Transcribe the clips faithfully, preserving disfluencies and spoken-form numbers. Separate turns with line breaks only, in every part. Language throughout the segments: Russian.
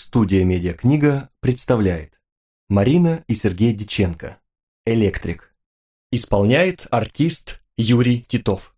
Студия «Медиакнига» представляет Марина и Сергей Дьяченко. Электрик. Исполняет артист Юрий Титов.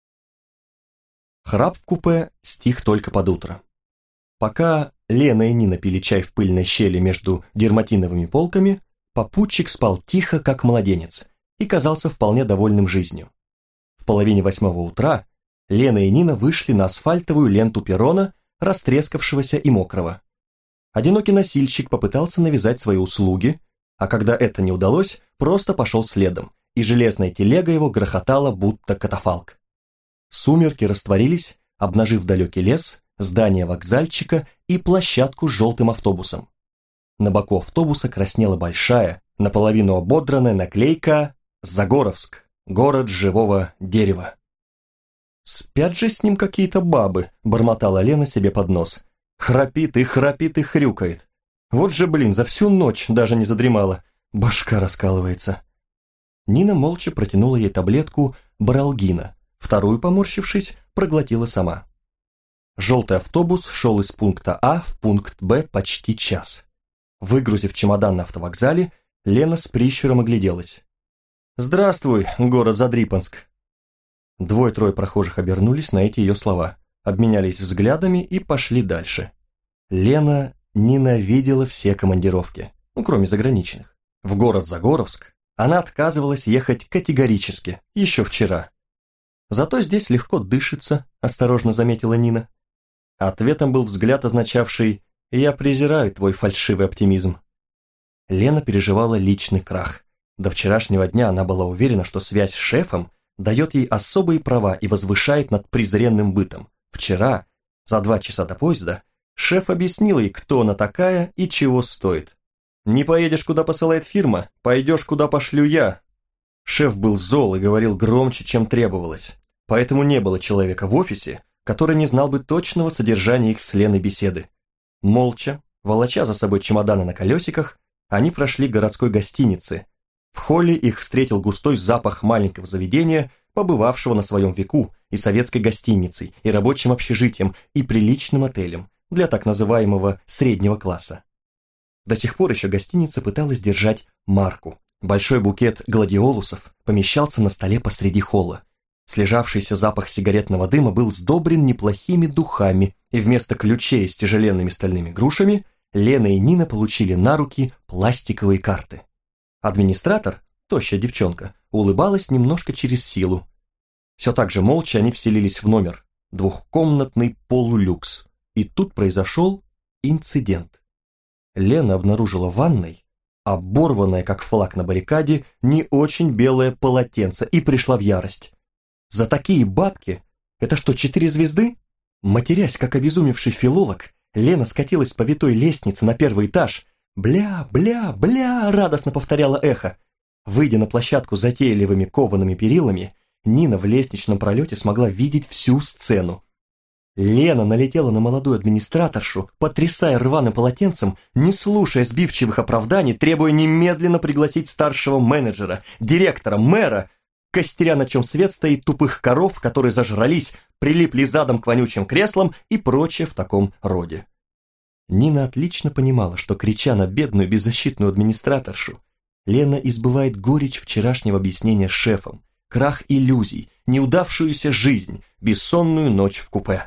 Храп в купе стих только под утро. Пока Лена и Нина пили чай в пыльной щели между дерматиновыми полками, попутчик спал тихо, как младенец, и казался вполне довольным жизнью. В половине восьмого утра Лена и Нина вышли на асфальтовую ленту перрона, растрескавшегося и мокрого. Одинокий носильщик попытался навязать свои услуги, а когда это не удалось, просто пошел следом, и железная телега его грохотала, будто катафалк. Сумерки растворились, обнажив далекий лес, здание вокзальчика и площадку с желтым автобусом. На боку автобуса краснела большая, наполовину ободранная наклейка «Загоровск, город живого дерева». «Спят же с ним какие-то бабы», — бормотала Лена себе под нос. «Храпит и храпит и хрюкает. Вот же, блин, за всю ночь даже не задремала. Башка раскалывается». Нина молча протянула ей таблетку баралгина, вторую, поморщившись, проглотила сама. Желтый автобус шел из пункта А в пункт Б почти час. Выгрузив чемодан на автовокзале, Лена с прищуром огляделась. «Здравствуй, город Задрипанск». Двое-трое прохожих обернулись на эти ее слова, обменялись взглядами и пошли дальше. Лена ненавидела все командировки, ну, кроме заграничных. В город Загоровск она отказывалась ехать категорически, еще вчера. «Зато здесь легко дышится», – осторожно заметила Нина. Ответом был взгляд, означавший «я презираю твой фальшивый оптимизм». Лена переживала личный крах. До вчерашнего дня она была уверена, что связь с шефом дает ей особые права и возвышает над презренным бытом. Вчера, за два часа до поезда, шеф объяснил ей, кто она такая и чего стоит. «Не поедешь, куда посылает фирма, пойдешь, куда пошлю я». Шеф был зол и говорил громче, чем требовалось. Поэтому не было человека в офисе, который не знал бы точного содержания их с Леной беседы. Молча, волоча за собой чемоданы на колесиках, они прошли к городской гостинице. В холле их встретил густой запах маленького заведения, побывавшего на своем веку и советской гостиницей, и рабочим общежитием, и приличным отелем для так называемого среднего класса. До сих пор еще гостиница пыталась держать марку. Большой букет гладиолусов помещался на столе посреди холла. Слежавшийся запах сигаретного дыма был сдобрен неплохими духами, и вместо ключей с тяжеленными стальными грушами Лена и Нина получили на руки пластиковые карты. Администратор, тощая девчонка, улыбалась немножко через силу. Все так же молча они вселились в номер, двухкомнатный полулюкс, и тут произошел инцидент. Лена обнаружила в ванной оборванное, как флаг на баррикаде, не очень белое полотенце и пришла в ярость. За такие бабки? Это что, четыре звезды? Матерясь, как обезумевший филолог, Лена скатилась по витой лестнице на первый этаж. «Бля, бля, бля!» — радостно повторяло эхо. Выйдя на площадку с затейливыми коваными перилами, Нина в лестничном пролете смогла видеть всю сцену. Лена налетела на молодую администраторшу, потрясая рваным полотенцем, не слушая сбивчивых оправданий, требуя немедленно пригласить старшего менеджера, директора, мэра, костеря, на чем свет стоит, тупых коров, которые зажрались, прилипли задом к вонючим креслам и прочее в таком роде. Нина отлично понимала, что, крича на бедную беззащитную администраторшу, Лена избывает горечь вчерашнего объяснения с шефом, крах иллюзий, неудавшуюся жизнь, бессонную ночь в купе.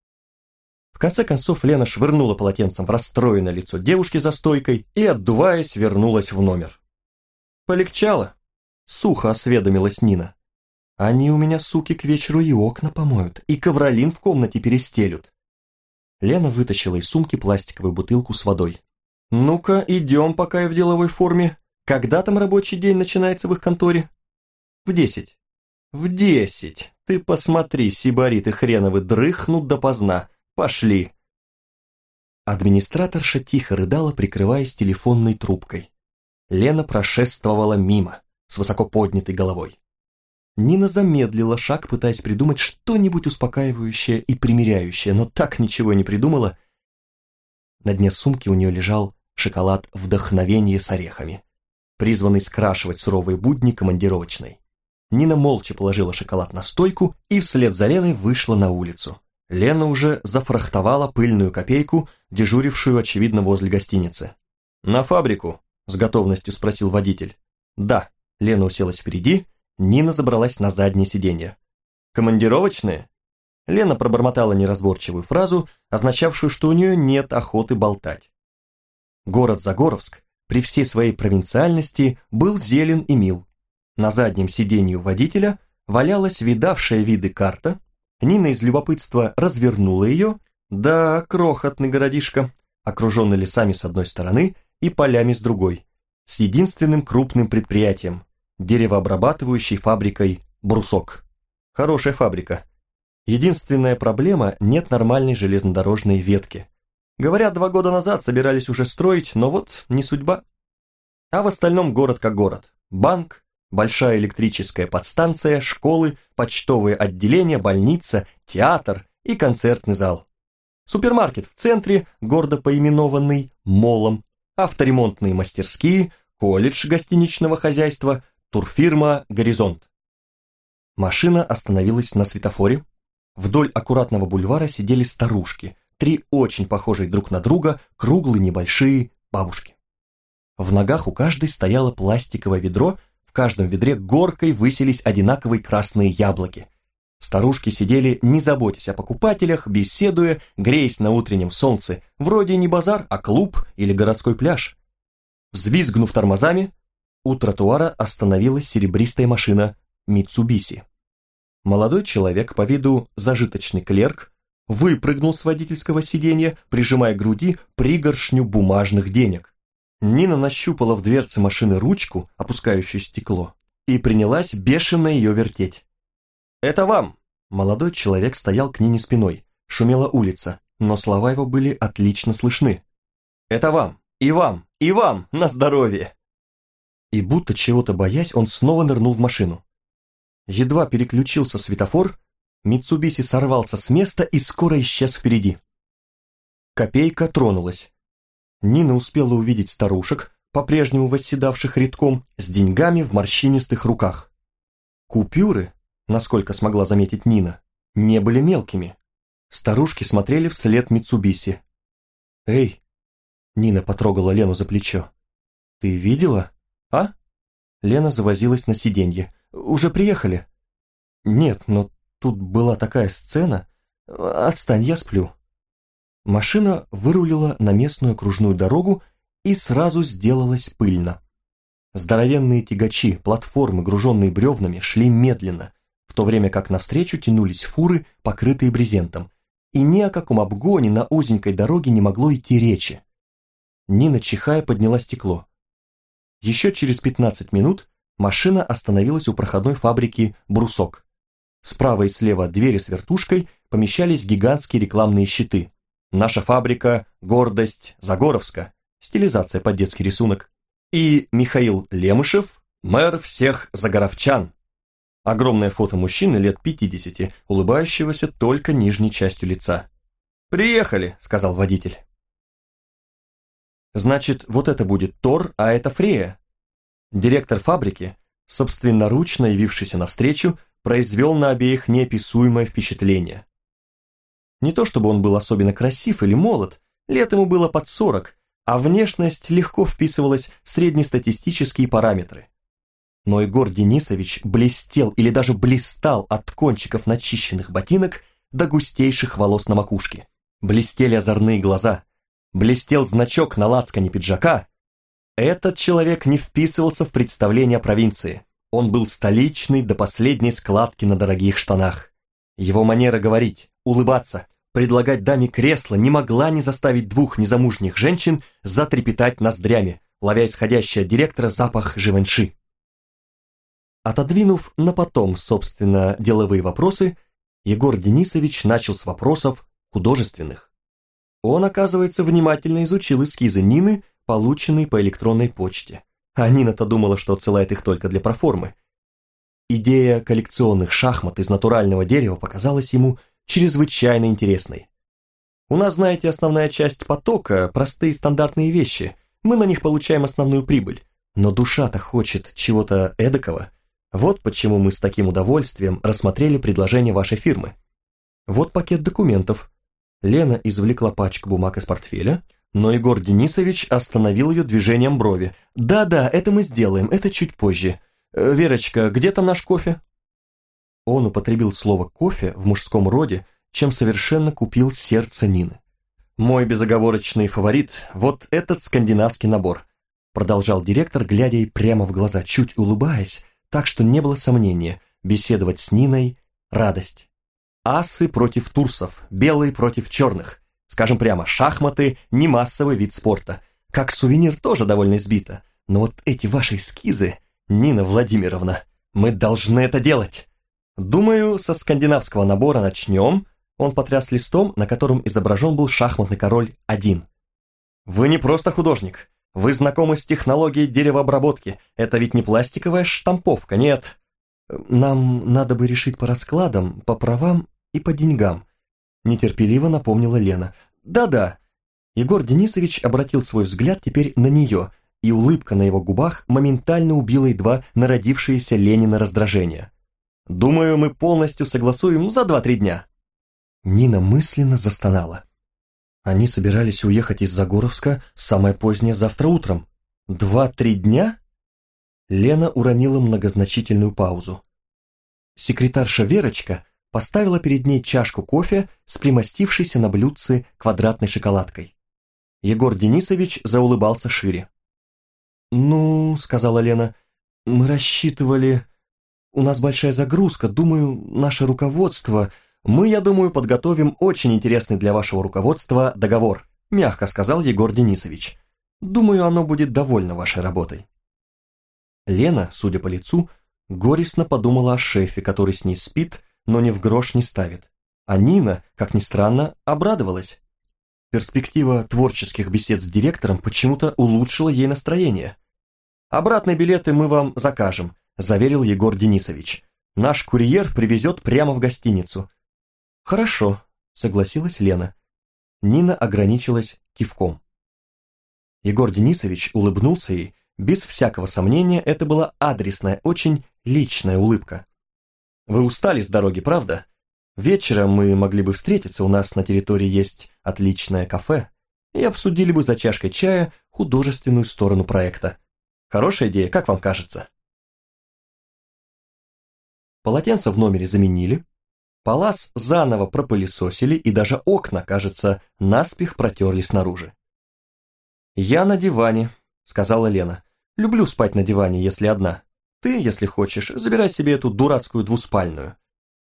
В конце концов Лена швырнула полотенцем в расстроенное лицо девушки за стойкой и, отдуваясь, вернулась в номер. «Полегчало?» — сухо осведомилась Нина. «Они у меня, суки, к вечеру и окна помоют, и ковролин в комнате перестелют». Лена вытащила из сумки пластиковую бутылку с водой. «Ну-ка, идем, пока я в деловой форме. Когда там рабочий день начинается в их конторе?» «В десять». «В десять. Ты посмотри, сибариты хреновы дрыхнут допоздна. Пошли». Администраторша тихо рыдала, прикрываясь телефонной трубкой. Лена прошествовала мимо, с высоко поднятой головой. Нина замедлила шаг, пытаясь придумать что-нибудь успокаивающее и примиряющее, но так ничего и не придумала. На дне сумки у нее лежал шоколад «Вдохновение» с орехами, призванный скрашивать суровые будни командировочной. Нина молча положила шоколад на стойку и вслед за Леной вышла на улицу. Лена уже зафрахтовала пыльную копейку, дежурившую, очевидно, возле гостиницы. «На фабрику?» – с готовностью спросил водитель. «Да». Лена уселась впереди, Нина забралась на заднее сиденье. «Командировочные?» Лена пробормотала неразборчивую фразу, означавшую, что у нее нет охоты болтать. Город Загоровск, при всей своей провинциальности, был зелен и мил. На заднем сиденье водителя валялась видавшая виды карта. Нина из любопытства развернула ее. Да, крохотный городишко, окруженный лесами с одной стороны и полями с другой, с единственным крупным предприятием – деревообрабатывающей фабрикой «Брусок». Хорошая фабрика. Единственная проблема – нет нормальной железнодорожной ветки. Говорят, два года назад собирались уже строить, но вот не судьба. А в остальном город как город. Банк, большая электрическая подстанция, школы, почтовые отделения, больница, театр и концертный зал. Супермаркет в центре, гордо поименованный молом, авторемонтные мастерские, колледж гостиничного хозяйства, турфирма «Горизонт». Машина остановилась на светофоре. Вдоль аккуратного бульвара сидели старушки, три очень похожие друг на друга, круглые небольшие бабушки. В ногах у каждой стояло пластиковое ведро, в каждом ведре горкой высились одинаковые красные яблоки. Старушки сидели, не заботясь о покупателях, беседуя, греясь на утреннем солнце, вроде не базар, а клуб или городской пляж. Взвизгнув тормозами, у тротуара остановилась серебристая машина «Митсубиси». Молодой человек, по виду зажиточный клерк, выпрыгнул с водительского сиденья, прижимая к груди пригоршню бумажных денег. Нина нащупала в дверце машины ручку, опускающую стекло, и принялась бешено ее вертеть. «Это вам!» Молодой человек стоял к Нине спиной, шумела улица, но слова его были отлично слышны. «Это вам! И вам! И вам! На здоровье!» И будто чего-то боясь, он снова нырнул в машину. Едва переключился светофор, Митсубиси сорвался с места и скоро исчез впереди. Копейка тронулась. Нина успела увидеть старушек, по-прежнему восседавших рядком, с деньгами в морщинистых руках. Купюры, насколько смогла заметить Нина, не были мелкими. Старушки смотрели вслед Митсубиси. «Эй!» — Нина потрогала Лену за плечо. «Ты видела? А?» Лена завозилась на сиденье. «Уже приехали?» «Нет, но тут была такая сцена. Отстань, я сплю». Машина вырулила на местную окружную дорогу и сразу сделалась пыльно. Здоровенные тягачи, платформы, груженные бревнами, шли медленно, в то время как навстречу тянулись фуры, покрытые брезентом, и ни о каком обгоне на узенькой дороге не могло идти речи. Нина, чихая, подняла стекло. Еще через пятнадцать минут машина остановилась у проходной фабрики «Брусок». Справа и слева от двери с вертушкой помещались гигантские рекламные щиты. «Наша фабрика – гордость Загоровска», стилизация под детский рисунок. И Михаил Лемышев – мэр всех загоровчан. Огромное фото мужчины лет пятидесяти, улыбающегося только нижней частью лица. «Приехали», – сказал водитель. «Значит, вот это будет Тор, а это Фрея». Директор фабрики, собственноручно явившийся навстречу, произвел на обеих неописуемое впечатление. Не то чтобы он был особенно красив или молод, лет ему было под сорок, а внешность легко вписывалась в среднестатистические параметры. Но Егор Денисович блестел или даже блистал от кончиков начищенных ботинок до густейших волос на макушке. Блестели озорные глаза, блестел значок на лацкане пиджака. Этот человек не вписывался в представление о провинции. Он был столичный до последней складки на дорогих штанах. Его манера говорить, улыбаться, предлагать даме кресло не могла не заставить двух незамужних женщин затрепетать ноздрями, ловя исходящий от директора запах живенши. Отодвинув на потом, собственно, деловые вопросы, Егор Денисович начал с вопросов художественных. Он, оказывается, внимательно изучил эскизы Нины, полученные по электронной почте. А Нина-то думала, что отсылает их только для проформы. Идея коллекционных шахмат из натурального дерева показалась ему чрезвычайно интересной. У нас, знаете, основная часть потока – простые стандартные вещи. Мы на них получаем основную прибыль. Но душа-то хочет чего-то эдакого. Вот почему мы с таким удовольствием рассмотрели предложение вашей фирмы. Вот пакет документов. Лена извлекла пачку бумаг из портфеля, но Егор Денисович остановил ее движением брови. «Да-да, это мы сделаем, это чуть позже. Э, Верочка, где там наш кофе?» Он употребил слово «кофе» в мужском роде, чем совершенно купил сердце Нины. «Мой безоговорочный фаворит – вот этот скандинавский набор», продолжал директор, глядя ей прямо в глаза, чуть улыбаясь, так что не было сомнения, беседовать с Ниной – радость. Асы против турсов, белые против черных. Скажем прямо, шахматы – не массовый вид спорта. Как сувенир тоже довольно избито. Но вот эти ваши эскизы, Нина Владимировна, мы должны это делать. Думаю, со скандинавского набора начнем. Он потряс листом, на котором изображен был шахматный король один. Вы не просто художник. Вы знакомы с технологией деревообработки. Это ведь не пластиковая штамповка, нет. Нам надо бы решить по раскладам, по правам и по деньгам. Нетерпеливо напомнила Лена. Да-да. Егор Денисович обратил свой взгляд теперь на нее, и улыбка на его губах моментально убила едва народившееся Ленина раздражение. Думаю, мы полностью согласуем за два-три дня. Нина мысленно застонала. Они собирались уехать из Загоровска самое позднее завтра утром. Два-три дня? Лена уронила многозначительную паузу. Секретарша Верочка поставила перед ней чашку кофе с примостившейся на блюдце квадратной шоколадкой. Егор Денисович заулыбался шире. «Ну, — сказала Лена, — мы рассчитывали... У нас большая загрузка, думаю, наше руководство... Мы, я думаю, подготовим очень интересный для вашего руководства договор», мягко сказал Егор Денисович. «Думаю, оно будет довольно вашей работой». Лена, судя по лицу, горестно подумала о шефе, который с ней спит, но ни в грош не ставит. А Нина, как ни странно, обрадовалась. Перспектива творческих бесед с директором почему-то улучшила ей настроение. «Обратные билеты мы вам закажем», заверил Егор Денисович. «Наш курьер привезет прямо в гостиницу». «Хорошо», согласилась Лена. Нина ограничилась кивком. Егор Денисович улыбнулся ей. Без всякого сомнения, это была адресная, очень личная улыбка. «Вы устали с дороги, правда? Вечером мы могли бы встретиться, у нас на территории есть отличное кафе, и обсудили бы за чашкой чая художественную сторону проекта. Хорошая идея, как вам кажется?» Полотенца в номере заменили, палас заново пропылесосили и даже окна, кажется, наспех протерли снаружи. «Я на диване», — сказала Лена. «Люблю спать на диване, если одна. Ты, если хочешь, забирай себе эту дурацкую двуспальную».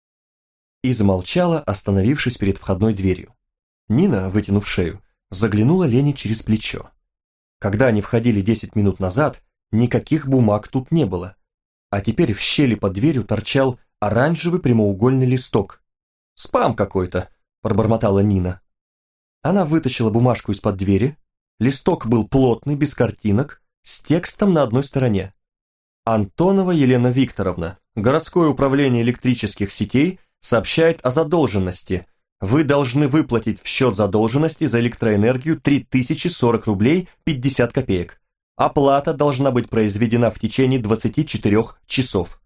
И замолчала, остановившись перед входной дверью. Нина, вытянув шею, заглянула Лене через плечо. Когда они входили десять минут назад, никаких бумаг тут не было. А теперь в щели под дверью торчал оранжевый прямоугольный листок. «Спам какой-то», – пробормотала Нина. Она вытащила бумажку из-под двери. Листок был плотный, без картинок, с текстом на одной стороне. «Антонова Елена Викторовна, городское управление электрических сетей сообщает о задолженности. Вы должны выплатить в счет задолженности за электроэнергию три тысячи сорок рублей пятьдесят копеек. Оплата должна быть произведена в течение двадцати четырёх часов».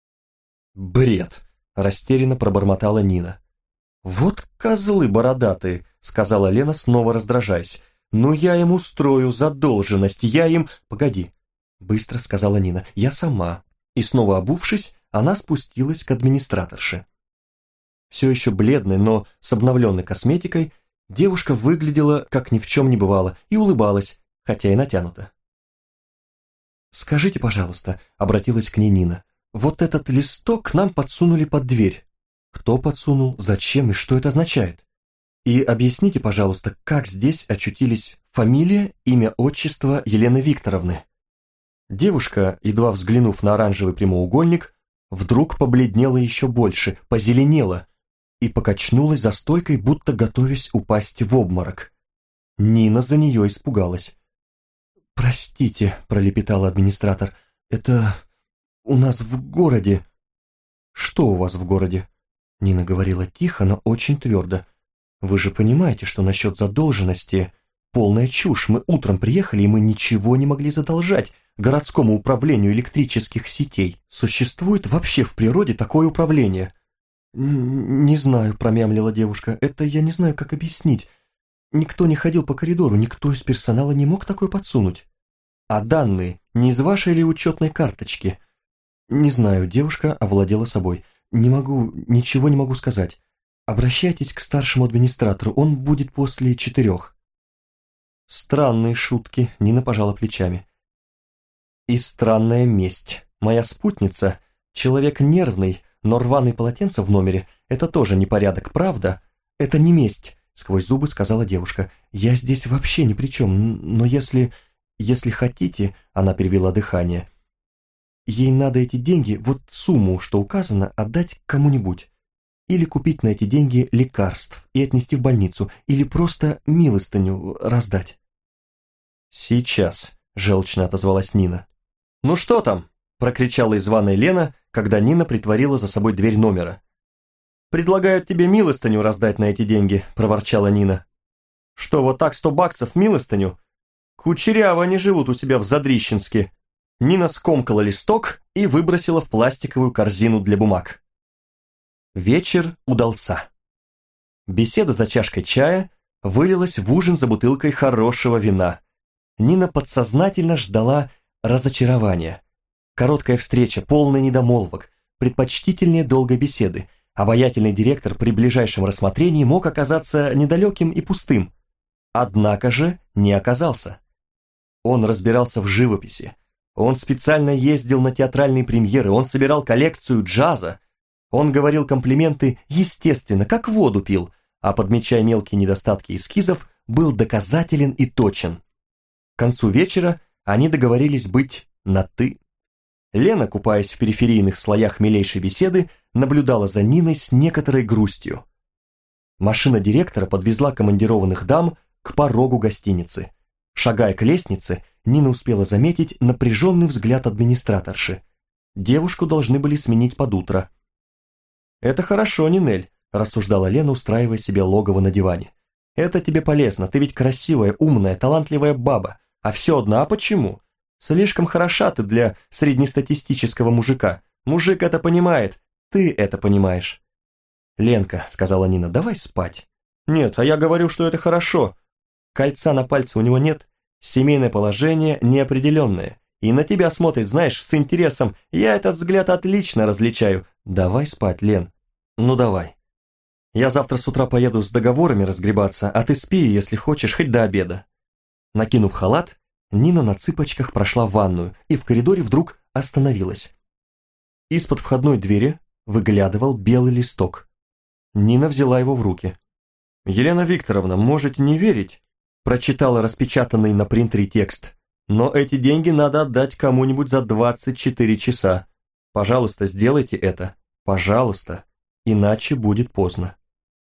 «Бред!» – растерянно пробормотала Нина. «Вот козлы бородатые!» – сказала Лена, снова раздражаясь. «Ну я им устрою задолженность, я им...» «Погоди!» – быстро сказала Нина. «Я сама». И снова обувшись, она спустилась к администраторше. Все еще бледной, но с обновленной косметикой, девушка выглядела, как ни в чем не бывало, и улыбалась, хотя и натянуто. «Скажите, пожалуйста», — обратилась к ней Нина, — «вот этот листок нам подсунули под дверь. Кто подсунул, зачем и что это означает? И объясните, пожалуйста, как здесь очутились фамилия, имя, отчество Елены Викторовны?» Девушка, едва взглянув на оранжевый прямоугольник, вдруг побледнела еще больше, позеленела и покачнулась за стойкой, будто готовясь упасть в обморок. Нина за нее испугалась. «Простите», — пролепетал администратор, — «это у нас в городе». «Что у вас в городе?» Нина говорила тихо, но очень твердо. «Вы же понимаете, что насчет задолженности полная чушь. Мы утром приехали, и мы ничего не могли задолжать городскому управлению электрических сетей. Существует вообще в природе такое управление? «Не знаю», — промямлила девушка. «Это я не знаю, как объяснить. Никто не ходил по коридору, никто из персонала не мог такое подсунуть. А данные не из вашей ли учетной карточки?» «Не знаю», — девушка овладела собой. «Не могу, ничего не могу сказать. Обращайтесь к старшему администратору, он будет после четырех». «Странные шутки», — Нина пожала плечами. «И странная месть. Моя спутница, человек нервный, но рваные полотенца в номере — это тоже непорядок, правда? Это не месть», — сквозь зубы сказала девушка. «Я здесь вообще ни при чем, но если... если хотите...» — она перевела дыхание. «Ей надо эти деньги, вот сумму, что указано, отдать кому-нибудь. Или купить на эти деньги лекарств и отнести в больницу, или просто милостыню раздать». «Сейчас», — желчно отозвалась Нина. «Ну что там?» — прокричала из ванной Лена, когда Нина притворила за собой дверь номера. «Предлагают тебе милостыню раздать на эти деньги», — проворчала Нина. «Что, вот так сто баксов милостыню? Кучеряво они живут у себя в Задрищенске». Нина скомкала листок и выбросила в пластиковую корзину для бумаг. Вечер удался. Беседа за чашкой чая вылилась в ужин за бутылкой хорошего вина. Нина подсознательно ждала разочарования. Короткая встреча, полная недомолвок, предпочтительнее долгой беседы. Обаятельный директор при ближайшем рассмотрении мог оказаться недалеким и пустым. Однако же не оказался. Он разбирался в живописи. Он специально ездил на театральные премьеры, он собирал коллекцию джаза. Он говорил комплименты естественно, как воду пил, а подмечая мелкие недостатки эскизов, был доказателен и точен. К концу вечера они договорились быть на «ты». Лена, купаясь в периферийных слоях милейшей беседы, наблюдала за Ниной с некоторой грустью. Машина директора подвезла командированных дам к порогу гостиницы. Шагая к лестнице, Нина успела заметить напряженный взгляд администраторши. Девушку должны были сменить под утро. «Это хорошо, Нинель», – рассуждала Лена, устраивая себе логово на диване. «Это тебе полезно, ты ведь красивая, умная, талантливая баба. А все одна, а почему? Слишком хороша ты для среднестатистического мужика. Мужик это понимает, ты это понимаешь». «Ленка», – сказала Нина, – «давай спать». «Нет, а я говорю, что это хорошо. Кольца на пальце у него нет, семейное положение неопределенное. И на тебя смотрит, знаешь, с интересом. Я этот взгляд отлично различаю. Давай спать, Лен. Ну давай. Я завтра с утра поеду с договорами разгребаться, а ты спи, если хочешь, хоть до обеда». Накинув халат, Нина на цыпочках прошла в ванную и в коридоре вдруг остановилась. Из-под входной двери выглядывал белый листок. Нина взяла его в руки. «Елена Викторовна, можете не верить», прочитала распечатанный на принтере текст. «Но эти деньги надо отдать кому-нибудь за двадцать четыре часа. Пожалуйста, сделайте это. Пожалуйста. Иначе будет поздно».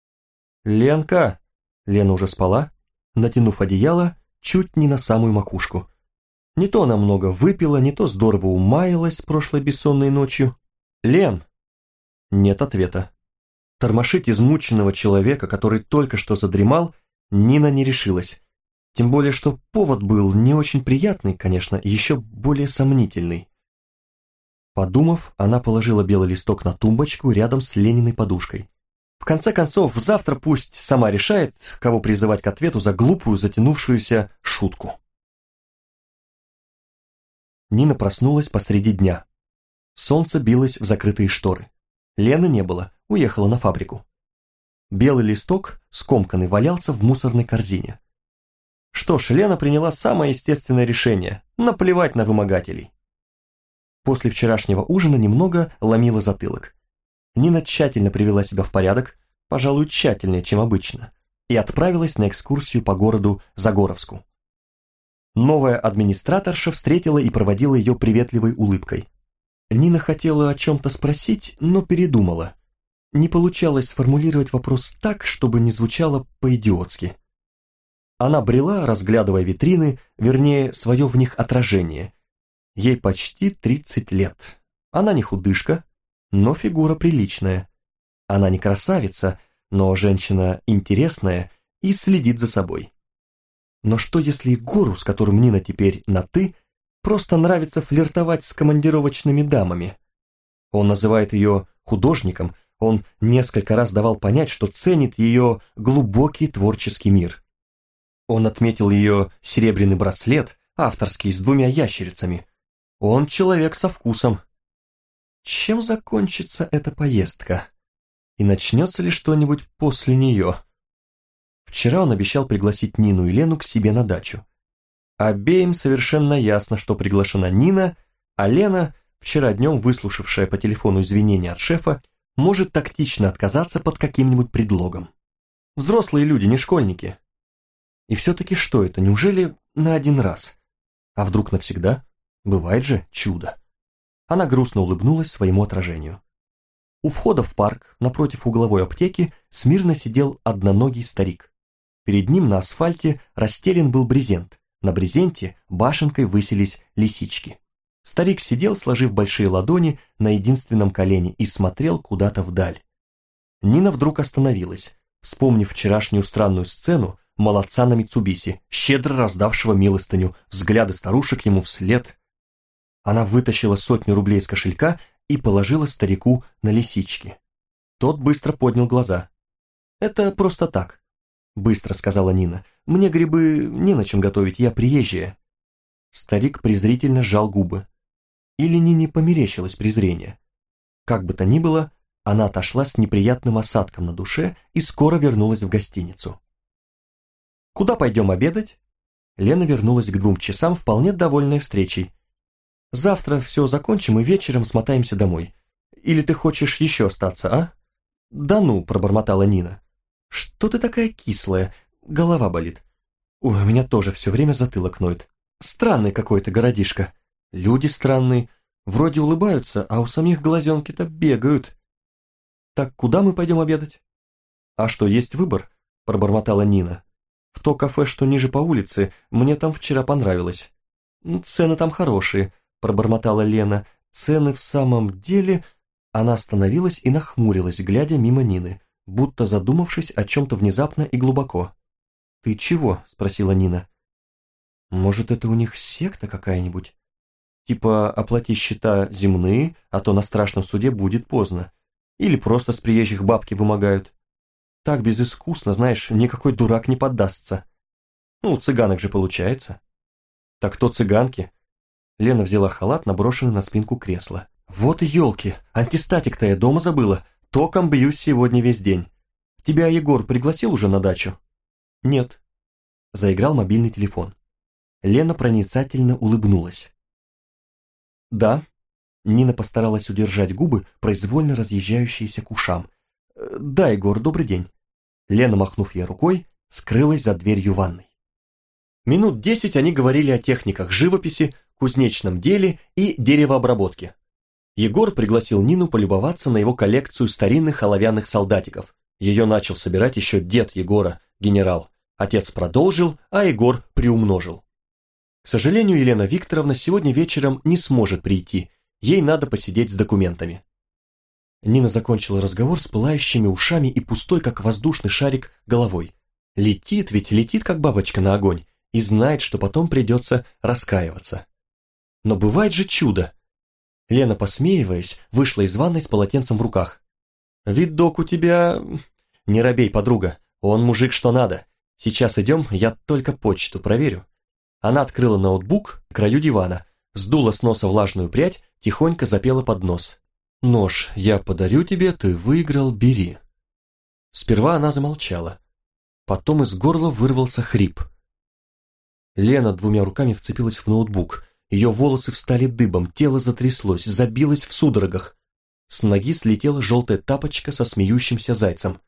«Ленка!» Лена уже спала, натянув одеяло чуть не на самую макушку. Не то она много выпила, не то здорово умаялась прошлой бессонной ночью. «Лен!» Нет ответа. Тормошить измученного человека, который только что задремал, Нина не решилась. Тем более, что повод был не очень приятный, конечно, еще более сомнительный. Подумав, она положила белый листок на тумбочку рядом с Лениной подушкой. В конце концов, завтра пусть сама решает, кого призывать к ответу за глупую, затянувшуюся шутку. Нина проснулась посреди дня. Солнце билось в закрытые шторы. Лены не было, уехала на фабрику. Белый листок, скомканный, валялся в мусорной корзине. Что ж, Лена приняла самое естественное решение – наплевать на вымогателей. После вчерашнего ужина немного ломила затылок. Нина тщательно привела себя в порядок, пожалуй, тщательнее, чем обычно, и отправилась на экскурсию по городу Загоровску. Новая администраторша встретила и проводила ее приветливой улыбкой. Нина хотела о чем-то спросить, но передумала. Не получалось сформулировать вопрос так, чтобы не звучало по-идиотски. Она брела, разглядывая витрины, вернее, свое в них отражение. Ей почти тридцать лет. Она не худышка, но фигура приличная. Она не красавица, но женщина интересная и следит за собой. Но что если Егору, с которым Нина теперь на «ты», просто нравится флиртовать с командировочными дамами? Он называет ее художником, Он несколько раз давал понять, что ценит ее глубокий творческий мир. Он отметил ее серебряный браслет, авторский, с двумя ящерицами. Он человек со вкусом. Чем закончится эта поездка? И начнется ли что-нибудь после нее? Вчера он обещал пригласить Нину и Лену к себе на дачу. Обеим совершенно ясно, что приглашена Нина, а Лена, вчера днем выслушавшая по телефону извинения от шефа, может тактично отказаться под каким-нибудь предлогом. Взрослые люди, не школьники. И все-таки что это, неужели на один раз? А вдруг навсегда? Бывает же чудо. Она грустно улыбнулась своему отражению. У входа в парк, напротив угловой аптеки, смирно сидел одноногий старик. Перед ним на асфальте расстелен был брезент. На брезенте башенкой высились лисички. Старик сидел, сложив большие ладони на единственном колене и смотрел куда-то вдаль. Нина вдруг остановилась, вспомнив вчерашнюю странную сцену молодца на Митсубиси, щедро раздавшего милостыню, взгляды старушек ему вслед. Она вытащила сотню рублей из кошелька и положила старику на лисички. Тот быстро поднял глаза. «Это просто так», — быстро сказала Нина. «Мне грибы не на чем готовить, я приезжая». Старик презрительно сжал губы. Или Нине померещилось презрение. Как бы то ни было, она отошла с неприятным осадком на душе и скоро вернулась в гостиницу. «Куда пойдем обедать?» Лена вернулась к двум часам, вполне довольная встречей. «Завтра все закончим и вечером смотаемся домой. Или ты хочешь еще остаться, а?» «Да ну», — пробормотала Нина. «Что ты такая кислая? Голова болит. Ой, у меня тоже все время затылок ноет. Странный какой-то городишко. Люди странные, вроде улыбаются, а у самих глазенки-то бегают. Так куда мы пойдем обедать?» «А что, есть выбор?» – пробормотала Нина. «В то кафе, что ниже по улице, мне там вчера понравилось». «Цены там хорошие», – пробормотала Лена. «Цены в самом деле...» Она остановилась и нахмурилась, глядя мимо Нины, будто задумавшись о чем-то внезапно и глубоко. «Ты чего?» – спросила Нина. «Может, это у них секта какая-нибудь? Типа оплати счета земные, а то на страшном суде будет поздно. Или просто с приезжих бабки вымогают. Так безыскусно, знаешь, никакой дурак не поддастся. Ну, у цыганок же получается». «Так то цыганки». Лена взяла халат, наброшенный на спинку кресла. «Вот елки, антистатик-то я дома забыла. Током бьюсь сегодня весь день. Тебя Егор пригласил уже на дачу?» «Нет». Заиграл мобильный телефон. Лена проницательно улыбнулась. «Да». Нина постаралась удержать губы, произвольно разъезжающиеся к ушам. «Да, Егор, добрый день». Лена, махнув ей рукой, скрылась за дверью ванной. Минут десять они говорили о техниках живописи, кузнечном деле и деревообработке. Егор пригласил Нину полюбоваться на его коллекцию старинных оловянных солдатиков. Ее начал собирать еще дед Егора, генерал. Отец продолжил, а Егор приумножил. К сожалению, Елена Викторовна сегодня вечером не сможет прийти, ей надо посидеть с документами. Нина закончила разговор с пылающими ушами и пустой, как воздушный шарик, головой. Летит ведь, летит, как бабочка на огонь, и знает, что потом придется раскаиваться. Но бывает же чудо. Лена, посмеиваясь, вышла из ванной с полотенцем в руках. «Видок у тебя...» «Не робей, подруга, он мужик что надо. Сейчас идем, я только почту проверю». Она открыла ноутбук к краю дивана, сдула с носа влажную прядь, тихонько запела под нос. «Нож я подарю тебе, ты выиграл, бери». Сперва она замолчала. Потом из горла вырвался хрип. Лена двумя руками вцепилась в ноутбук. Ее волосы встали дыбом, тело затряслось, забилось в судорогах. С ноги слетела желтая тапочка со смеющимся зайцем.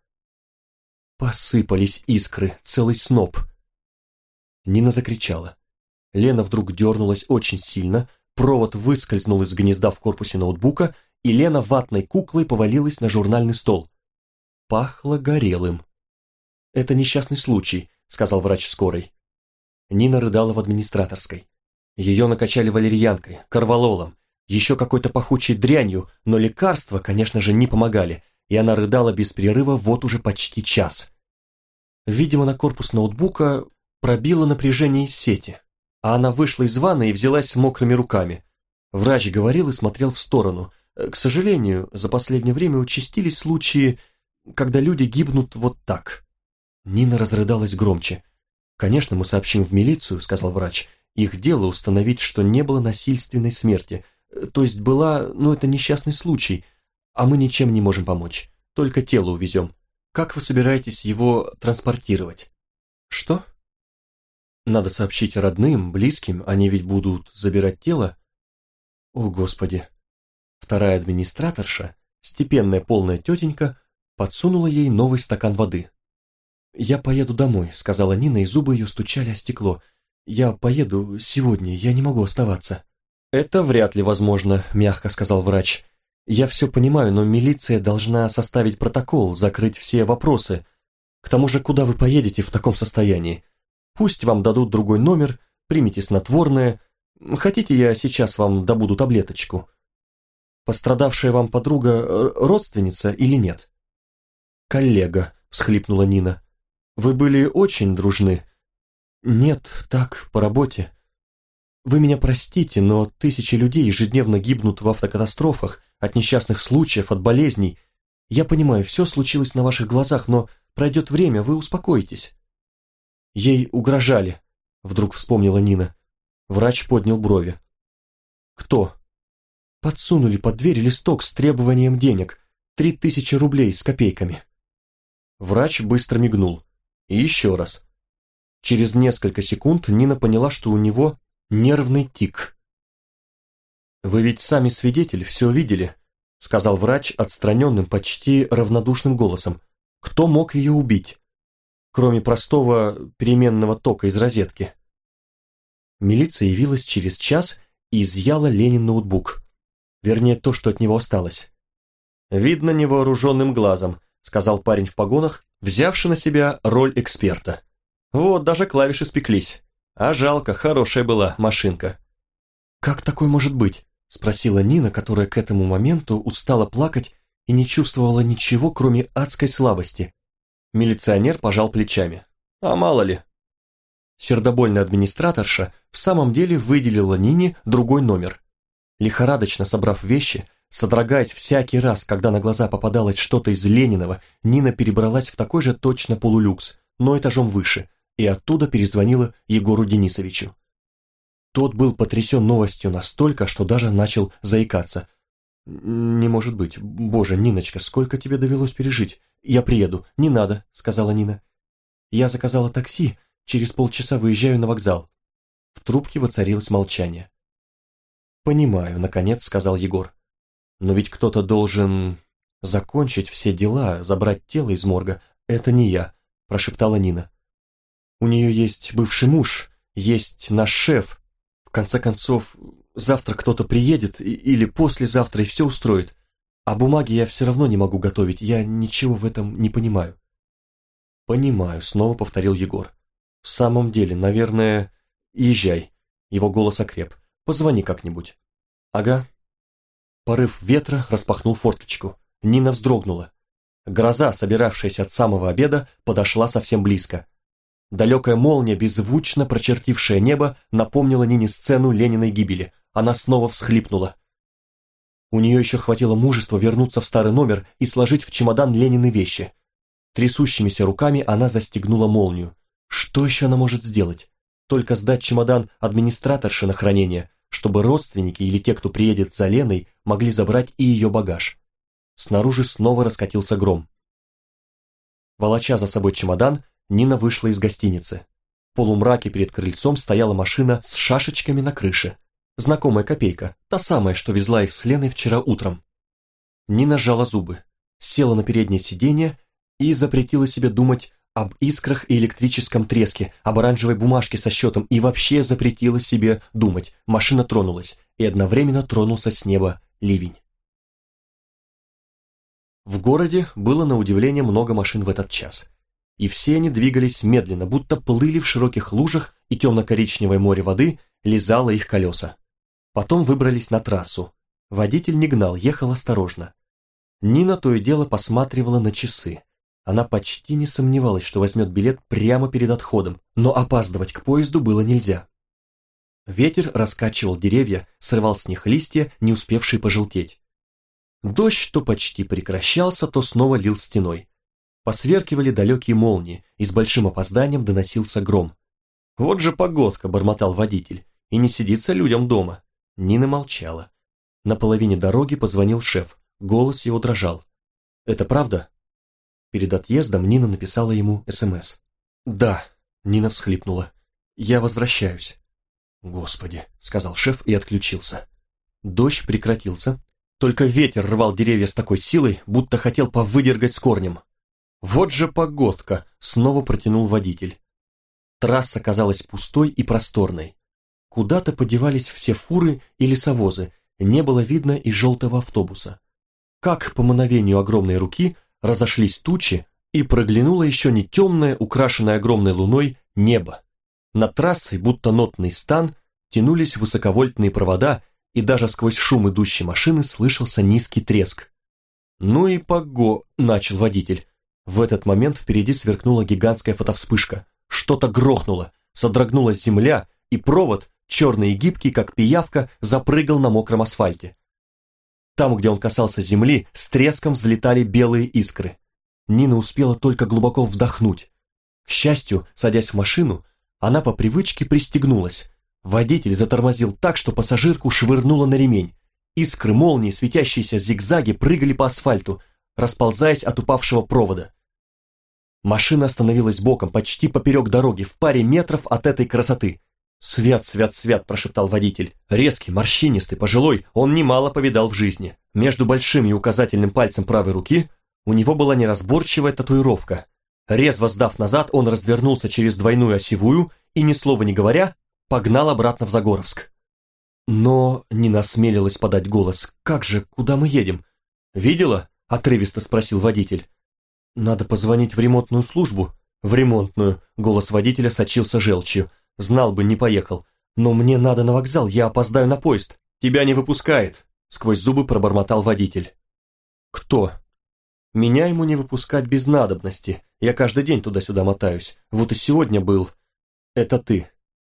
Посыпались искры, целый сноп. Нина закричала. Лена вдруг дернулась очень сильно, провод выскользнул из гнезда в корпусе ноутбука, и Лена ватной куклой повалилась на журнальный стол. Пахло горелым. «Это несчастный случай», — сказал врач скорой. Нина рыдала в администраторской. Ее накачали валерьянкой, корвалолом, еще какой-то пахучей дрянью, но лекарства, конечно же, не помогали, и она рыдала без перерыва вот уже почти час. Видимо, на корпус ноутбука пробило напряжение из сети, а она вышла из ванны и взялась мокрыми руками. Врач говорил и смотрел в сторону, К сожалению, за последнее время участились случаи, когда люди гибнут вот так». Нина разрыдалась громче. «Конечно, мы сообщим в милицию», — сказал врач. «Их дело установить, что не было насильственной смерти. То есть была, ну, это несчастный случай, а мы ничем не можем помочь. Только тело увезем. Как вы собираетесь его транспортировать?» «Что?» «Надо сообщить родным, близким, они ведь будут забирать тело». «О, Господи!» Вторая администраторша, степенная полная тетенька, подсунула ей новый стакан воды. «Я поеду домой», — сказала Нина, и зубы ее стучали о стекло. «Я поеду сегодня, я не могу оставаться». «Это вряд ли возможно», — мягко сказал врач. «Я все понимаю, но милиция должна составить протокол, закрыть все вопросы. К тому же, куда вы поедете в таком состоянии? Пусть вам дадут другой номер, примите снотворное. Хотите, я сейчас вам добуду таблеточку? Пострадавшая вам подруга родственница или нет?» «Коллега», — всхлипнула Нина. «Вы были очень дружны». «Нет, так, по работе. Вы меня простите, но тысячи людей ежедневно гибнут в автокатастрофах, от несчастных случаев, от болезней. Я понимаю, все случилось на ваших глазах, но пройдет время, вы успокоитесь». «Ей угрожали», — вдруг вспомнила Нина. Врач поднял брови. «Кто?» «Подсунули под дверь листок с требованием денег. Три тысячи рублей с копейками». Врач быстро мигнул. И еще раз. Через несколько секунд Нина поняла, что у него нервный тик. «Вы ведь сами свидетель, все видели», — сказал врач отстраненным, почти равнодушным голосом. «Кто мог ее убить, кроме простого переменного тока из розетки?» Милиция явилась через час и изъяла Ленин ноутбук. Вернее, то, что от него осталось. «Видно невооруженным глазом», — сказал парень в погонах, взявший на себя роль эксперта. «Вот, даже клавиши спеклись. А жалко, хорошая была машинка». «Как такое может быть?» — спросила Нина, которая к этому моменту устала плакать и не чувствовала ничего, кроме адской слабости. Милиционер пожал плечами. «А мало ли». Сердобольная администраторша в самом деле выделила Нине другой номер. Лихорадочно собрав вещи, содрогаясь всякий раз, когда на глаза попадалось что-то из Ленинова, Нина перебралась в такой же точно полулюкс, но этажом выше, и оттуда перезвонила Егору Денисовичу. Тот был потрясен новостью настолько, что даже начал заикаться. «Не может быть. Боже, Ниночка, сколько тебе довелось пережить? Я приеду». «Не надо», — сказала Нина. «Я заказала такси, через полчаса выезжаю на вокзал». В трубке воцарилось молчание. «Понимаю», — наконец сказал Егор. «Но ведь кто-то должен закончить все дела, забрать тело из морга. Это не я», — прошептала Нина. «У нее есть бывший муж, есть наш шеф. В конце концов, завтра кто-то приедет или послезавтра и все устроит. А бумаги я все равно не могу готовить, я ничего в этом не понимаю». «Понимаю», — снова повторил Егор. «В самом деле, наверное, езжай». Его голос окреп. «Позвони как-нибудь». «Ага». Порыв ветра распахнул форточку. Нина вздрогнула. Гроза, собиравшаяся от самого обеда, подошла совсем близко. Далекая молния, беззвучно прочертившая небо, напомнила Нине сцену Лениной гибели. Она снова всхлипнула. У нее еще хватило мужества вернуться в старый номер и сложить в чемодан Ленины вещи. Трясущимися руками она застегнула молнию. Что еще она может сделать? Только сдать чемодан администраторше на хранение, чтобы родственники или те, кто приедет за Леной, могли забрать и ее багаж. Снаружи снова раскатился гром. Волоча за собой чемодан, Нина вышла из гостиницы. В полумраке перед крыльцом стояла машина с шашечками на крыше. Знакомая копейка, та самая, что везла их с Леной вчера утром. Нина сжала зубы, села на переднее сиденье и запретила себе думать об искрах и электрическом треске, об оранжевой бумажке со счетом и вообще запретила себе думать. Машина тронулась, и одновременно тронулся с неба ливень. В городе было на удивление много машин в этот час. И все они двигались медленно, будто плыли в широких лужах, и темно-коричневое море воды лизало их колеса. Потом выбрались на трассу. Водитель не гнал, ехал осторожно. Нина то и дело посматривала на часы. Она почти не сомневалась, что возьмет билет прямо перед отходом, но опаздывать к поезду было нельзя. Ветер раскачивал деревья, срывал с них листья, не успевшие пожелтеть. Дождь то почти прекращался, то снова лил стеной. Посверкивали далекие молнии, и с большим опозданием доносился гром. «Вот же погодка», — бормотал водитель, — «и не сидится людям дома». Нина молчала. На половине дороги позвонил шеф, голос его дрожал. «Это правда?» Перед отъездом Нина написала ему СМС. «Да», — Нина всхлипнула, — «я возвращаюсь». «Господи», — сказал шеф и отключился. Дождь прекратился, только ветер рвал деревья с такой силой, будто хотел повыдергать с корнем. «Вот же погодка!» — снова протянул водитель. Трасса казалась пустой и просторной. Куда-то подевались все фуры и лесовозы, не было видно и желтого автобуса. Как по мановению огромной руки разошлись тучи, и проглянуло еще не темное, украшенное огромной луной, небо. Над трассой, будто нотный стан, тянулись высоковольтные провода, и даже сквозь шум идущей машины слышался низкий треск. «Ну и пого!» — начал водитель. В этот момент впереди сверкнула гигантская фотовспышка. Что-то грохнуло, содрогнулась земля, и провод, черный и гибкий, как пиявка, запрыгал на мокром асфальте. Там, где он касался земли, с треском взлетали белые искры. Нина успела только глубоко вдохнуть. К счастью, садясь в машину, она по привычке пристегнулась. Водитель затормозил так, что пассажирку швырнуло на ремень. Искры молнии, светящиеся зигзаги, прыгали по асфальту, расползаясь от упавшего провода. Машина остановилась боком, почти поперек дороги, в паре метров от этой красоты. «Свят, свят, свят», – прошептал водитель. Резкий, морщинистый, пожилой, он немало повидал в жизни. Между большим и указательным пальцем правой руки у него была неразборчивая татуировка. Резво сдав назад, он развернулся через двойную осевую и, ни слова не говоря, погнал обратно в Загоровск. Но не насмелилась подать голос. «Как же, куда мы едем?» «Видела?» – отрывисто спросил водитель. «Надо позвонить в ремонтную службу». «В ремонтную», – голос водителя сочился желчью. «Знал бы, не поехал. Но мне надо на вокзал, я опоздаю на поезд». «Тебя не выпускает», – сквозь зубы пробормотал водитель. «Кто?» «Меня ему не выпускать без надобности. Я каждый день туда-сюда мотаюсь. Вот и сегодня был. Это ты».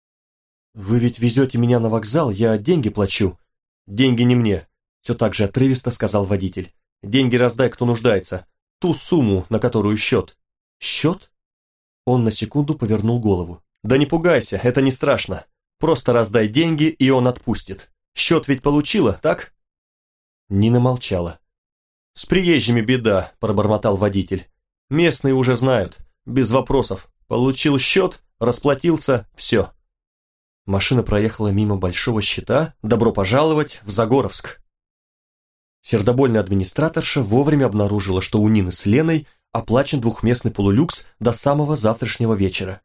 «Вы ведь везете меня на вокзал, я деньги плачу». «Деньги не мне», – все так же отрывисто сказал водитель. «Деньги раздай, кто нуждается. Ту сумму, на которую счет». «Счет?» Он на секунду повернул голову. «Да не пугайся, это не страшно. Просто раздай деньги, и он отпустит. Счет ведь получила, так?» Нина молчала. «С приезжими беда», – пробормотал водитель. «Местные уже знают, без вопросов. Получил счет, расплатился, все». Машина проехала мимо большого щита «Добро пожаловать в Загоровск». Сердобольная администраторша вовремя обнаружила, что у Нины с Леной оплачен двухместный полулюкс до самого завтрашнего вечера.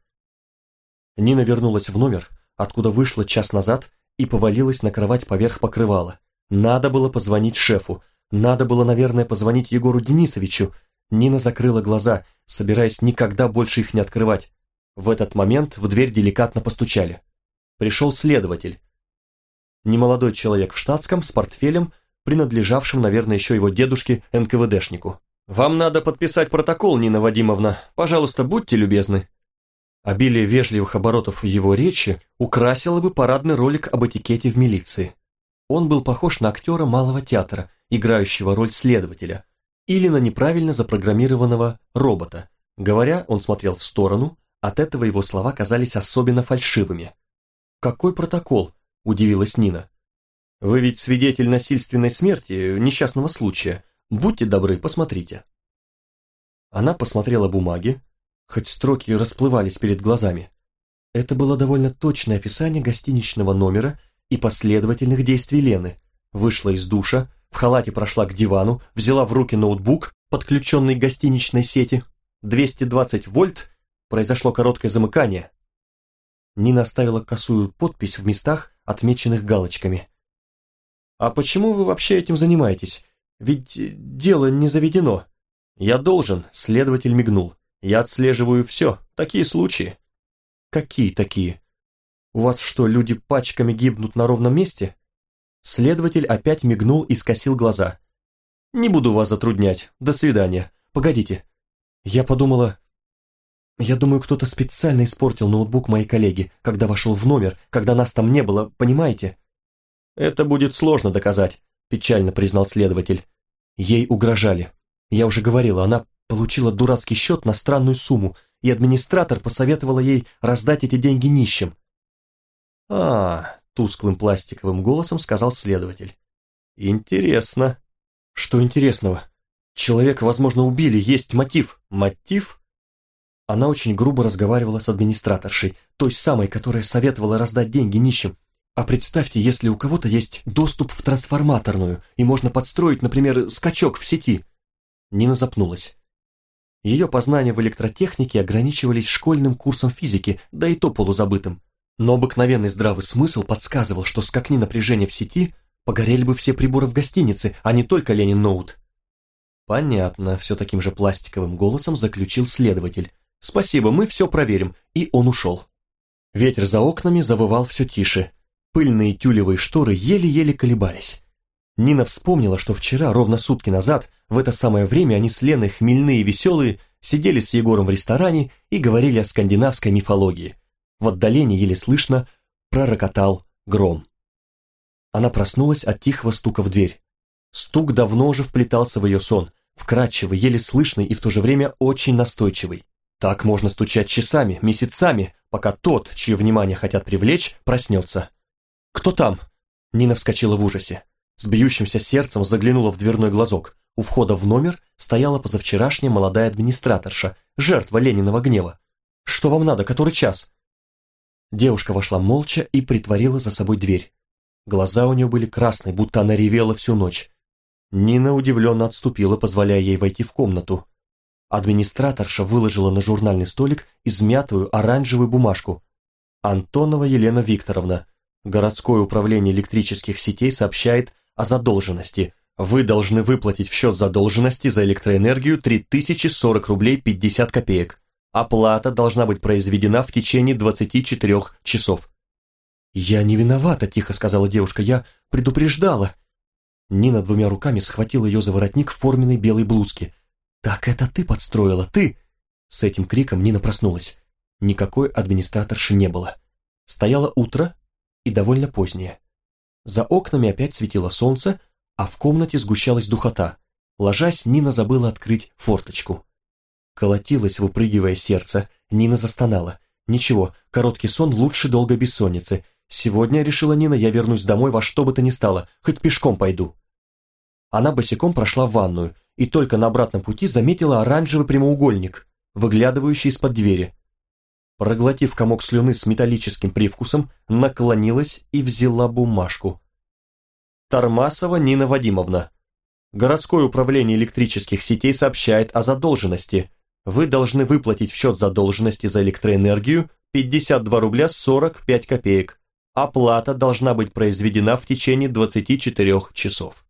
Нина вернулась в номер, откуда вышла час назад, и повалилась на кровать поверх покрывала. Надо было позвонить шефу, надо было, наверное, позвонить Егору Денисовичу. Нина закрыла глаза, собираясь никогда больше их не открывать. В этот момент в дверь деликатно постучали. Пришел следователь. Немолодой человек в штатском, с портфелем, принадлежавшим, наверное, еще его дедушке эн ка вэ дэшнику. «Вам надо подписать протокол, Нина Вадимовна. Пожалуйста, будьте любезны». Обилие вежливых оборотов в его речи украсило бы парадный ролик об этикете в милиции. Он был похож на актера малого театра, играющего роль следователя, или на неправильно запрограммированного робота. Говоря, он смотрел в сторону, от этого его слова казались особенно фальшивыми. «Какой протокол?» – удивилась Нина. «Вы ведь свидетель насильственной смерти, несчастного случая. Будьте добры, посмотрите». Она посмотрела бумаги, хоть строки расплывались перед глазами. Это было довольно точное описание гостиничного номера и последовательных действий Лены. Вышла из душа, в халате прошла к дивану, взяла в руки ноутбук, подключенный к гостиничной сети. двести двадцать вольт, произошло короткое замыкание. Нина оставила косую подпись в местах, отмеченных галочками. «А почему вы вообще этим занимаетесь? Ведь дело не заведено». «Я должен», — следователь мигнул. «Я отслеживаю все, такие случаи». «Какие такие? У вас что, люди пачками гибнут на ровном месте?» Следователь опять мигнул и скосил глаза. «Не буду вас затруднять. До свидания. Погодите. Я подумала... Я думаю, кто-то специально испортил ноутбук моей коллеги, когда вошел в номер, когда нас там не было, понимаете?» «Это будет сложно доказать», – печально признал следователь. Ей угрожали. Я уже говорила, она получила дурацкий счет на странную сумму, и администратор посоветовала ей раздать эти деньги нищим. «А, — тусклым пластиковым голосом сказал следователь. Интересно». «Что интересного? Человека, возможно, убили, есть мотив». «Мотив?» Она очень грубо разговаривала с администраторшей, той самой, которая советовала раздать деньги нищим. А представьте, если у кого-то есть доступ в трансформаторную, и можно подстроить, например, скачок в сети. Нина запнулась. Ее познания в электротехнике ограничивались школьным курсом физики, да и то полузабытым. Но обыкновенный здравый смысл подсказывал, что скакни напряжение в сети, погорели бы все приборы в гостинице, а не только Ленин ноут. «Понятно», — все таким же пластиковым голосом заключил следователь. «Спасибо, мы все проверим», и он ушел. Ветер за окнами завывал все тише. Пыльные тюлевые шторы еле-еле колебались. Нина вспомнила, что вчера, ровно сутки назад, в это самое время они с Леной, хмельные и веселые, сидели с Егором в ресторане и говорили о скандинавской мифологии. В отдалении еле слышно пророкотал гром. Она проснулась от тихого стука в дверь. Стук давно уже вплетался в ее сон, вкрадчивый, еле слышный и в то же время очень настойчивый. Так можно стучать часами, месяцами, пока тот, чье внимание хотят привлечь, проснется. «Кто там?» Нина вскочила в ужасе. С бьющимся сердцем заглянула в дверной глазок. У входа в номер стояла позавчерашняя молодая администраторша, жертва Лениного гнева. «Что вам надо? Который час?» Девушка вошла молча и притворила за собой дверь. Глаза у нее были красные, будто она ревела всю ночь. Нина удивленно отступила, позволяя ей войти в комнату. Администраторша выложила на журнальный столик измятую оранжевую бумажку. «Антонова Елена Викторовна. Городское управление электрических сетей сообщает о задолженности. Вы должны выплатить в счет задолженности за электроэнергию три тысячи сорок рублей пятьдесят копеек. Оплата должна быть произведена в течение двадцати четырёх часов». «Я не виновата», — тихо сказала девушка, — «я предупреждала». Нина двумя руками схватила ее за воротник в форменной белой блузке. «Так это ты подстроила, ты!» С этим криком Нина проснулась. Никакой администраторши не было. Стояло утро и довольно позднее. За окнами опять светило солнце, а в комнате сгущалась духота. Ложась, Нина забыла открыть форточку. Колотилось, выпрыгивая сердце. Нина застонала. «Ничего, короткий сон лучше долгой бессонницы. Сегодня, — решила Нина, — я вернусь домой во что бы то ни стало, хоть пешком пойду». Она босиком прошла в ванную и только на обратном пути заметила оранжевый прямоугольник, выглядывающий из-под двери. Проглотив комок слюны с металлическим привкусом, наклонилась и взяла бумажку. «Тормасова Нина Вадимовна. Городское управление электрических сетей сообщает о задолженности. Вы должны выплатить в счет задолженности за электроэнергию пятьдесят два рубля сорок пять копеек. Оплата должна быть произведена в течение двадцати четырёх часов».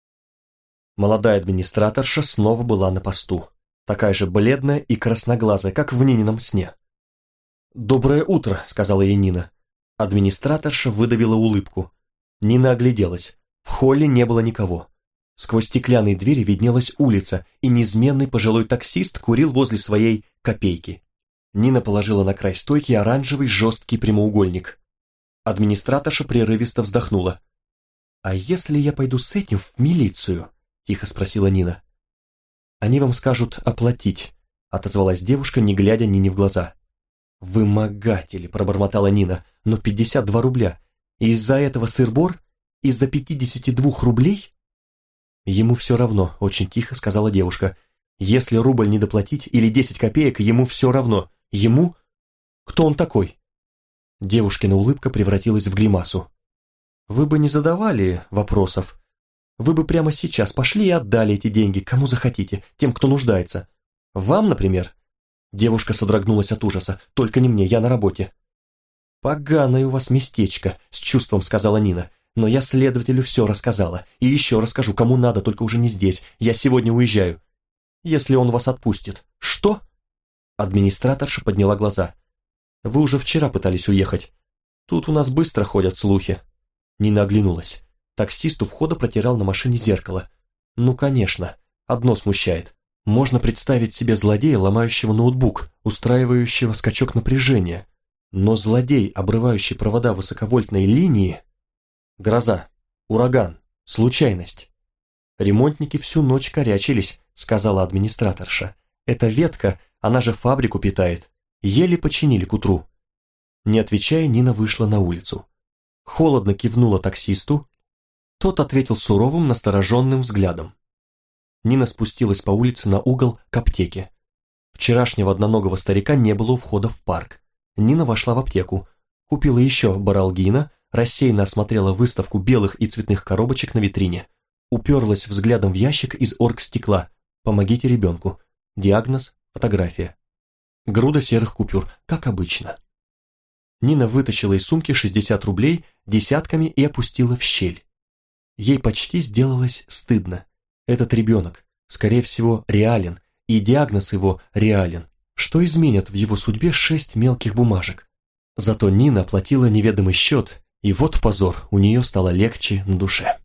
Молодая администраторша снова была на посту, такая же бледная и красноглазая, как в Нинином сне. «Доброе утро», — сказала ей Нина. Администраторша выдавила улыбку. Нина огляделась. В холле не было никого. Сквозь стеклянные двери виднелась улица, и неизменный пожилой таксист курил возле своей копейки. Нина положила на край стойки оранжевый жесткий прямоугольник. Администраторша прерывисто вздохнула. «А если я пойду с этим в милицию?» — тихо спросила Нина. «Они вам скажут оплатить», — отозвалась девушка, не глядя Нине в глаза. «Вымогатели», — пробормотала Нина, — «но пятьдесят два рубля. Из-за этого сыр-бор? Из-за пятидесяти двух рублей?» «Ему все равно», — очень тихо сказала девушка. «Если рубль не доплатить или десять копеек, ему все равно. Ему? Кто он такой?» Девушкина улыбка превратилась в гримасу. «Вы бы не задавали вопросов. Вы бы прямо сейчас пошли и отдали эти деньги, кому захотите, тем, кто нуждается. Вам, например?» Девушка содрогнулась от ужаса. «Только не мне, я на работе». «Поганое у вас местечко», — с чувством сказала Нина. «Но я следователю все рассказала. И еще расскажу, кому надо, только уже не здесь. Я сегодня уезжаю. Если он вас отпустит». «Что?» Администраторша подняла глаза. «Вы уже вчера пытались уехать. Тут у нас быстро ходят слухи». Нина оглянулась. Таксист у входа протирал на машине зеркало. «Ну, конечно. Одно смущает. Можно представить себе злодея, ломающего ноутбук, устраивающего скачок напряжения. Но злодей, обрывающий провода высоковольтной линии... Гроза, ураган, случайность. Ремонтники всю ночь корячились, сказала администраторша. Эта ветка, она же фабрику питает. Еле починили к утру. Не отвечая, Нина вышла на улицу. Холодно кивнула таксисту. Тот ответил суровым, настороженным взглядом. Нина спустилась по улице на угол к аптеке. Вчерашнего одноногого старика не было у входа в парк. Нина вошла в аптеку, купила еще баралгина, рассеянно осмотрела выставку белых и цветных коробочек на витрине, уперлась взглядом в ящик из оргстекла. «Помогите ребенку». Диагноз, фотография. Груда серых купюр, как обычно. Нина вытащила из сумки шестьдесят рублей десятками и опустила в щель. Ей почти сделалось стыдно. Этот ребенок, скорее всего, реален, и диагноз его реален. Что изменят в его судьбе шесть мелких бумажек? Зато Нина оплатила неведомый счет, и вот позор, у нее стало легче на душе.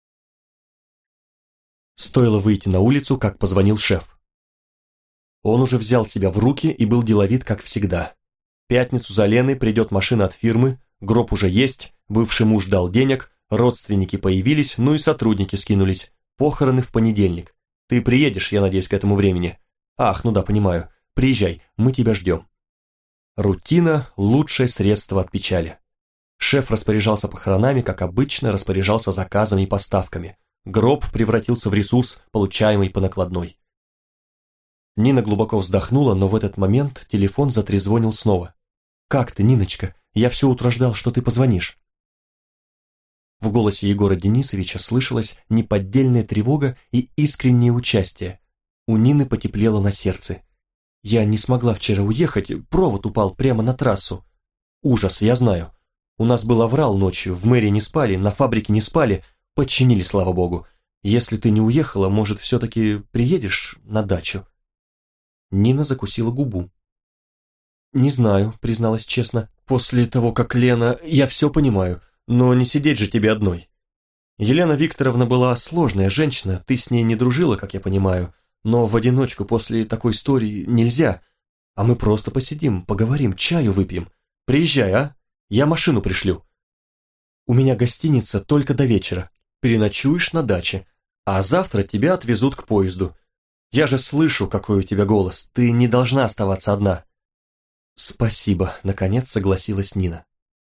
Стоило выйти на улицу, как позвонил шеф. Он уже взял себя в руки и был деловит, как всегда. В пятницу за Леной придет машина от фирмы, гроб уже есть, бывший муж дал денег, родственники появились, ну и сотрудники скинулись. Похороны в понедельник. Ты приедешь, я надеюсь, к этому времени. Ах, ну да, понимаю. Приезжай, мы тебя ждем. Рутина – лучшее средство от печали. Шеф распоряжался похоронами, как обычно распоряжался заказами и поставками. Гроб превратился в ресурс, получаемый по накладной. Нина глубоко вздохнула, но в этот момент телефон затрезвонил снова. «Как ты, Ниночка? Я все утро ждал, что ты позвонишь». В голосе Егора Денисовича слышалась неподдельная тревога и искреннее участие. У Нины потеплело на сердце. «Я не смогла вчера уехать, провод упал прямо на трассу». «Ужас, я знаю. У нас был аврал ночью, в мэрии не спали, на фабрике не спали, починили, слава богу. Если ты не уехала, может, все-таки приедешь на дачу?» Нина закусила губу. «Не знаю», призналась честно. «После того, как Лена... Я все понимаю. Но не сидеть же тебе одной. Елена Викторовна была сложная женщина, ты с ней не дружила, как я понимаю, но в одиночку после такой истории нельзя. А мы просто посидим, поговорим, чаю выпьем. Приезжай, а? Я машину пришлю. У меня гостиница только до вечера. Переночуешь на даче, а завтра тебя отвезут к поезду. Я же слышу, какой у тебя голос, ты не должна оставаться одна». «Спасибо», — наконец согласилась Нина.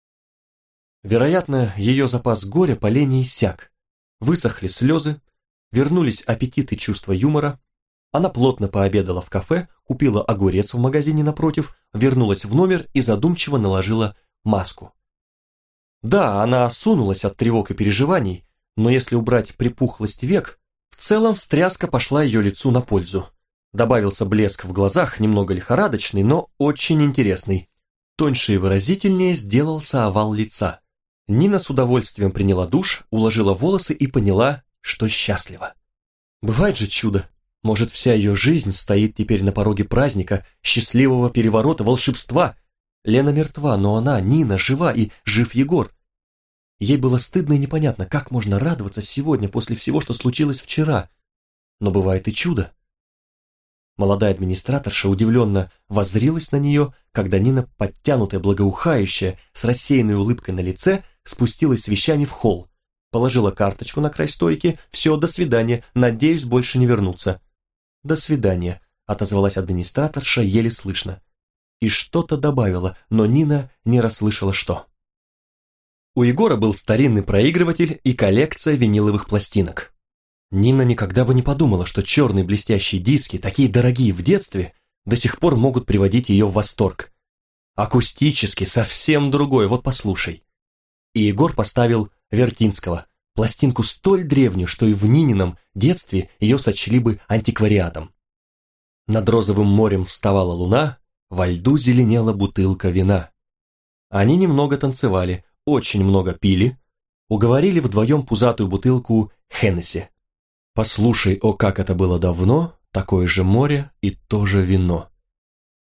Вероятно, ее запас горя по Лене иссяк. Высохли слезы, вернулись аппетит и чувство юмора. Она плотно пообедала в кафе, купила огурец в магазине напротив, вернулась в номер и задумчиво наложила маску. Да, она осунулась от тревог и переживаний, но если убрать припухлость век, в целом встряска пошла ее лицу на пользу. Добавился блеск в глазах, немного лихорадочный, но очень интересный. Тоньше и выразительнее сделался овал лица. Нина с удовольствием приняла душ, уложила волосы и поняла, что счастлива. Бывает же чудо. Может, вся ее жизнь стоит теперь на пороге праздника, счастливого переворота, волшебства. Лена мертва, но она, Нина, жива, и жив Егор. Ей было стыдно и непонятно, как можно радоваться сегодня после всего, что случилось вчера. Но бывает и чудо. Молодая администраторша удивленно воззрилась на нее, когда Нина, подтянутая, благоухающая, с рассеянной улыбкой на лице, спустилась с вещами в холл, положила карточку на край стойки. «Все, до свидания, надеюсь, больше не вернуться». «До свидания», — отозвалась администраторша еле слышно. И что-то добавила, но Нина не расслышала что. У Егора был старинный проигрыватель и коллекция виниловых пластинок. Нина никогда бы не подумала, что черные блестящие диски, такие дорогие в детстве, до сих пор могут приводить ее в восторг. Акустически совсем другой, вот послушай. И Егор поставил Вертинского, пластинку столь древнюю, что и в Нинином детстве ее сочли бы антиквариатом. Над розовым морем вставала луна, во льду зеленела бутылка вина. Они немного танцевали, очень много пили, уговорили вдвоем пузатую бутылку Хеннесси. Послушай, о, как это было давно, такое же море и то же вино.